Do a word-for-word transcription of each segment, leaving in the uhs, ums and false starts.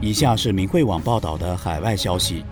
以下是明慧网报道的海外消息。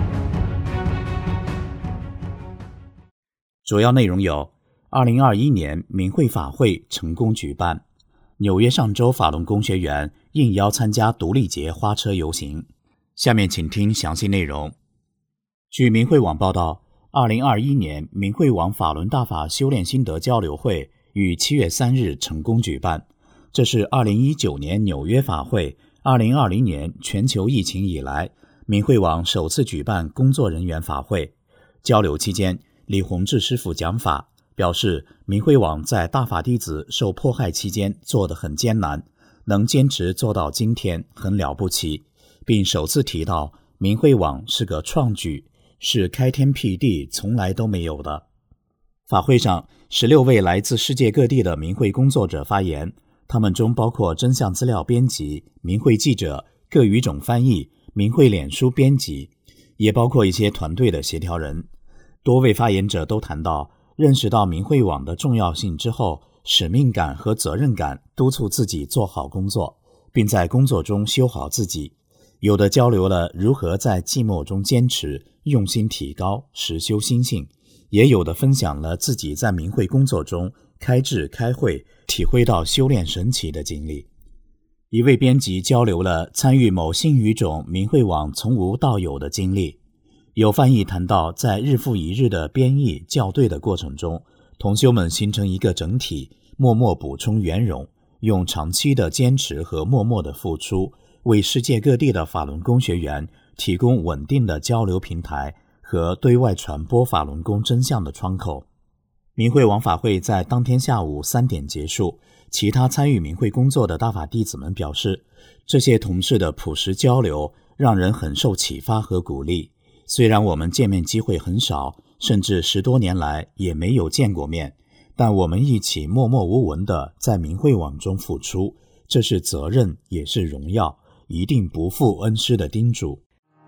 主要内容有：二零二一年明慧法会成功举办，纽约上州法轮功学员应邀参加独立节花车游行。下面请听详细内容。据明慧网报道，二零二一年明慧网法轮大法修炼心得交流会于七月三日成功举办，这是二零一九年纽约法会、二零二零年全球疫情以来明慧网首次举办工作人员法会。交流期间，李洪志师父讲法，表示明慧网在大法弟子受迫害期间做得很艰难，能坚持做到今天很了不起，并首次提到明慧网是个创举，是开天辟地从来都没有的。法会上，十六位来自世界各地的明慧工作者发言，他们中包括真相资料编辑、明慧记者、各语种翻译、明慧脸书编辑，也包括一些团队的协调人。多位发言者都谈到，认识到明慧网的重要性之后，使命感和责任感督促自己做好工作，并在工作中修好自己。有的交流了如何在寂寞中坚持，用心提高，实修心性，也有的分享了自己在明慧工作中开智开会，体会到修炼神奇的经历。一位编辑交流了参与某新语种明慧网从无到有的经历。有翻译谈到，在日复一日的编译校对的过程中，同修们形成一个整体，默默补充圆融，用长期的坚持和默默的付出，为世界各地的法轮功学员提供稳定的交流平台和对外传播法轮功真相的窗口。明慧网法会在当天下午三点结束，其他参与明慧工作的大法弟子们表示，这些同事的朴实交流让人很受启发和鼓励。虽然我们见面机会很少，甚至十多年来也没有见过面，但我们一起默默无闻地在明慧网中付出，这是责任也是荣耀，一定不负恩师的叮嘱。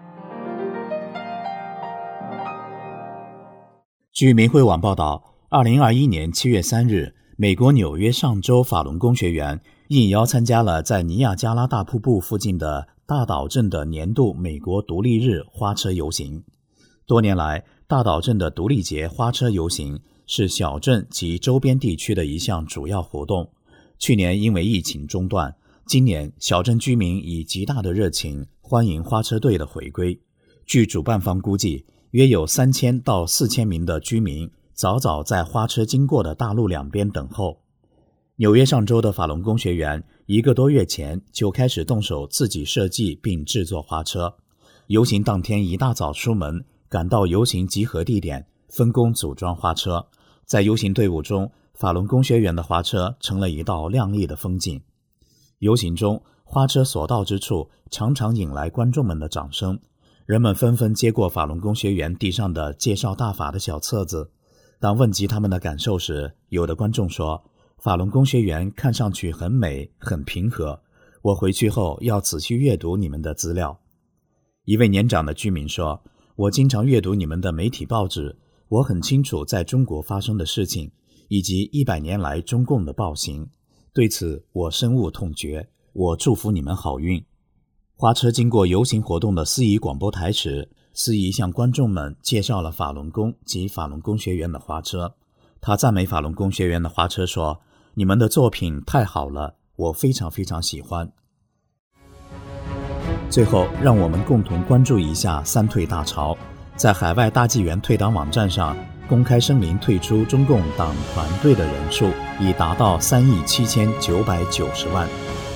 据明慧网报道，二零二一年七月三日，美国纽约上州法轮功学员应邀参加了在尼亚加拉大瀑布附近的大岛镇的年度美国独立日花车游行。多年来，大岛镇的独立节花车游行是小镇及周边地区的一项主要活动。去年因为疫情中断，今年小镇居民以极大的热情欢迎花车队的回归。据主办方估计，约有三千到四千名的居民早早在花车经过的大路两边等候。纽约上州的法轮功学员一个多月前就开始动手自己设计并制作花车。游行当天一大早出门，赶到游行集合地点，分工组装花车。在游行队伍中，法轮功学员的花车成了一道亮丽的风景。游行中，花车所到之处常常引来观众们的掌声，人们纷纷接过法轮功学员地上的介绍大法的小册子。当问及他们的感受时，有的观众说，法轮功学员看上去很美，很平和，我回去后要仔细阅读你们的资料。一位年长的居民说，我经常阅读你们的媒体报纸，我很清楚在中国发生的事情，以及一百年来中共的暴行，对此我深恶痛绝，我祝福你们好运。花车经过游行活动的司仪广播台时，司仪向观众们介绍了法轮功及法轮功学员的花车。他赞美法轮功学员的花车说，你们的作品太好了，我非常非常喜欢。最后，让我们共同关注一下三退大潮。在海外大纪元退党网站上公开声明退出中共党团队的人数已达到三亿七千九百九十万。